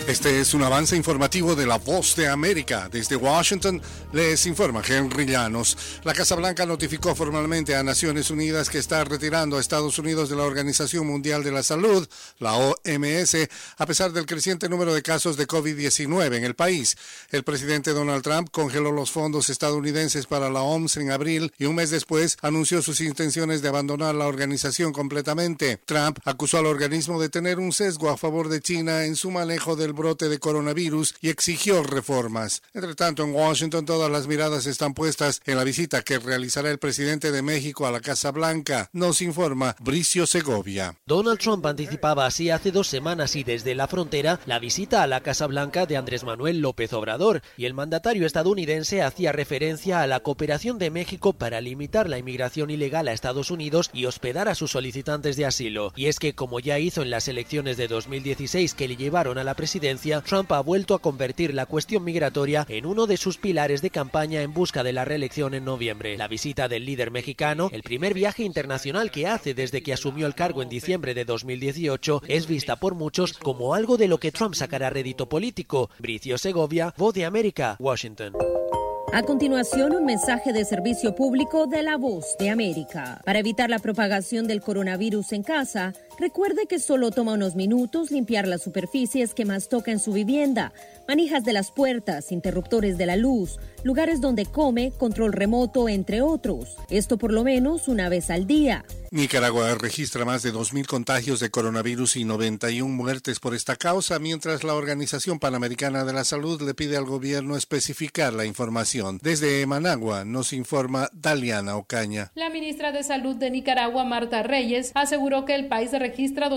Este es un avance informativo de La Voz de América. Desde Washington les informa Henry Llanos. La Casa Blanca notificó formalmente a Naciones Unidas que está retirando a Estados Unidos de la Organización Mundial de la Salud, la OMS, a pesar del creciente número de casos de COVID-19 en el país. El presidente Donald Trump congeló los fondos estadounidenses para la OMS en abril y un mes después anunció sus intenciones de abandonar la organización completamente. Trump acusó al organismo de tener un sesgo a favor de China en su manejo del brote de coronavirus y exigió reformas. Entre tanto, en Washington todas las miradas están puestas en la visita que realizará el presidente de México a la Casa Blanca. Nos informa Bricio Segovia. Donald Trump anticipaba así hace 2 semanas y desde la frontera la visita a la Casa Blanca de Andrés Manuel López Obrador, y el mandatario estadounidense hacía referencia a la cooperación de México para limitar la inmigración ilegal a Estados Unidos y hospedar a sus solicitantes de asilo. Y es que, como ya hizo en las elecciones de 2016 que le llevaron a la presidencia, Trump ha vuelto a convertir la cuestión migratoria en uno de sus pilares de campaña en busca de la reelección en noviembre. La visita del líder mexicano, el primer viaje internacional que hace desde que asumió el cargo en diciembre de 2018, es vista por muchos como algo de lo que Trump sacará rédito político. Bricio Segovia, Voz de América, Washington. A continuación, un mensaje de servicio público de La Voz de América. Para evitar la propagación del coronavirus en casa, recuerde que solo toma unos minutos limpiar las superficies que más toca en su vivienda, manijas de las puertas, interruptores de la luz, lugares donde come, control remoto, entre otros. Esto por lo menos una vez al día. Nicaragua registra más de 2.000 contagios de coronavirus y 91 muertes por esta causa, mientras la Organización Panamericana de la Salud le pide al gobierno especificar la información. Desde Managua nos informa Daliana Ocaña. La ministra de Salud de Nicaragua, Marta Reyes, aseguró que el país registra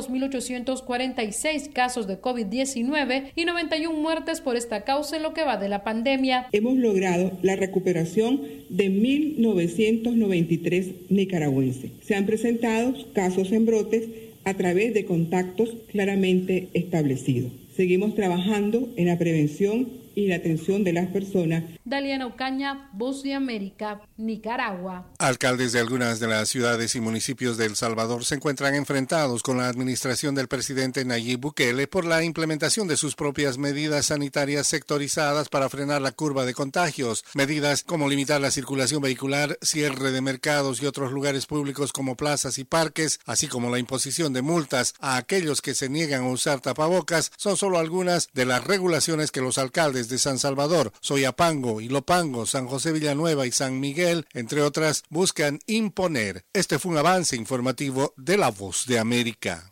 2.846 casos de COVID-19 y 91 muertes por esta causa en lo que va de la pandemia. Hemos logrado la recuperación de 1.993 nicaragüenses. Se han presentado casos en brotes a través de contactos claramente establecidos. Seguimos trabajando en la prevención y la atención de las personas. Daliana Ocaña, Voz de América, Nicaragua. Alcaldes de algunas de las ciudades y municipios de El Salvador se encuentran enfrentados con la administración del presidente Nayib Bukele por la implementación de sus propias medidas sanitarias sectorizadas para frenar la curva de contagios. Medidas como limitar la circulación vehicular, cierre de mercados y otros lugares públicos como plazas y parques, así como la imposición de multas a aquellos que se niegan a usar tapabocas, son solo algunas de las regulaciones que los alcaldes de San Salvador, Soyapango, Ilopango, San José Villanueva y San Miguel, entre otras, buscan imponer. Este fue un avance informativo de La Voz de América.